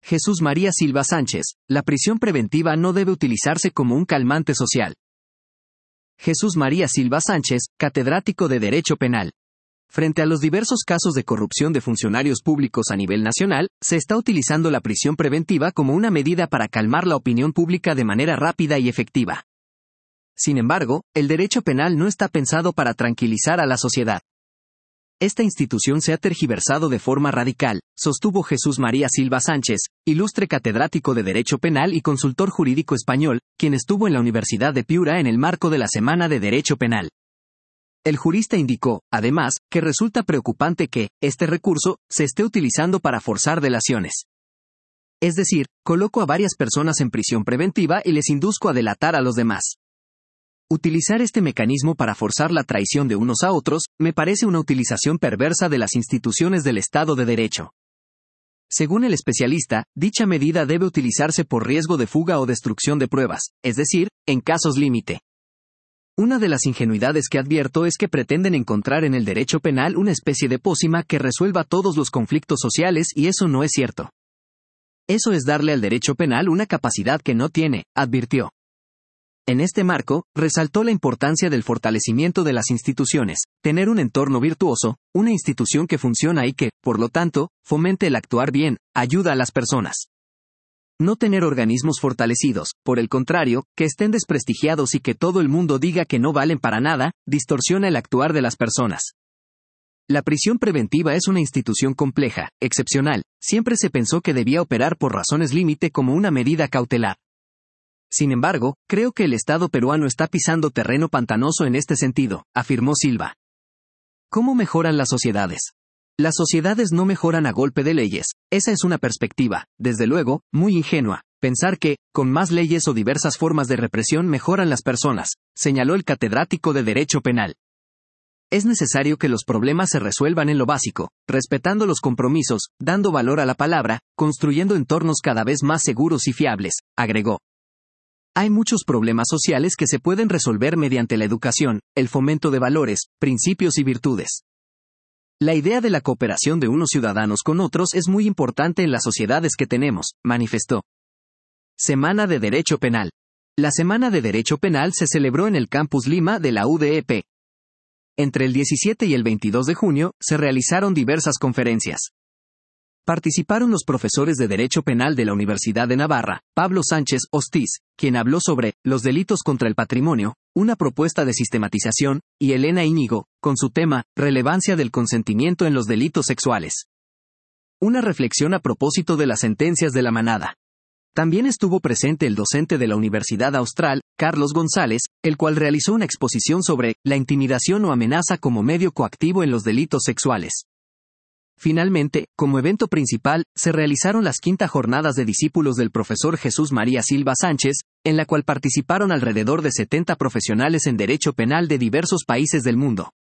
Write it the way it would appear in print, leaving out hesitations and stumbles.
Jesús María Silva Sánchez, la prisión preventiva no debe utilizarse como un calmante social. Jesús María Silva Sánchez, catedrático de Derecho Penal. Frente a los diversos casos de corrupción de funcionarios públicos a nivel nacional, se está utilizando la prisión preventiva como una medida para calmar la opinión pública de manera rápida y efectiva. Sin embargo, el derecho penal no está pensado para tranquilizar a la sociedad. Esta institución se ha tergiversado de forma radical, sostuvo Jesús María Silva Sánchez, ilustre catedrático de Derecho Penal y consultor jurídico español, quien estuvo en la Universidad de Piura en el marco de la Semana de Derecho Penal. El jurista indicó, además, que resulta preocupante que, este recurso, se esté utilizando para forzar delaciones. Es decir, coloco a varias personas en prisión preventiva y les induzco a delatar a los demás. Utilizar este mecanismo para forzar la traición de unos a otros, me parece una utilización perversa de las instituciones del Estado de Derecho. Según el especialista, dicha medida debe utilizarse por riesgo de fuga o destrucción de pruebas, es decir, en casos límite. Una de las ingenuidades que advierto es que pretenden encontrar en el derecho penal una especie de pócima que resuelva todos los conflictos sociales y eso no es cierto. Eso es darle al derecho penal una capacidad que no tiene, advirtió. En este marco, resaltó la importancia del fortalecimiento de las instituciones, tener un entorno virtuoso, una institución que funciona y que, por lo tanto, fomente el actuar bien, ayuda a las personas. No tener organismos fortalecidos, por el contrario, que estén desprestigiados y que todo el mundo diga que no valen para nada, distorsiona el actuar de las personas. La prisión preventiva es una institución compleja, excepcional, siempre se pensó que debía operar por razones límite como una medida cautelar. Sin embargo, creo que el Estado peruano está pisando terreno pantanoso en este sentido, afirmó Silva. ¿Cómo mejoran las sociedades? Las sociedades no mejoran a golpe de leyes, esa es una perspectiva, desde luego, muy ingenua, pensar que, con más leyes o diversas formas de represión mejoran las personas, señaló el catedrático de Derecho Penal. Es necesario que los problemas se resuelvan en lo básico, respetando los compromisos, dando valor a la palabra, construyendo entornos cada vez más seguros y fiables, agregó. Hay muchos problemas sociales que se pueden resolver mediante la educación, el fomento de valores, principios y virtudes. La idea de la cooperación de unos ciudadanos con otros es muy importante en las sociedades que tenemos, manifestó. Semana de Derecho Penal. La Semana de Derecho Penal se celebró en el Campus Lima de la UDEP. Entre el 17 y el 22 de junio, se realizaron diversas conferencias. Participaron los profesores de Derecho Penal de la Universidad de Navarra, Pablo Sánchez Hostiz, quien habló sobre los delitos contra el patrimonio, una propuesta de sistematización, y Elena Íñigo, con su tema, relevancia del consentimiento en los delitos sexuales. Una reflexión a propósito de las sentencias de la manada. También estuvo presente el docente de la Universidad Austral, Carlos González, el cual realizó una exposición sobre la intimidación o amenaza como medio coactivo en los delitos sexuales. Finalmente, como evento principal, se realizaron las 5ª jornadas de discípulos del profesor Jesús María Silva Sánchez, en la cual participaron alrededor de 70 profesionales en derecho penal de diversos países del mundo.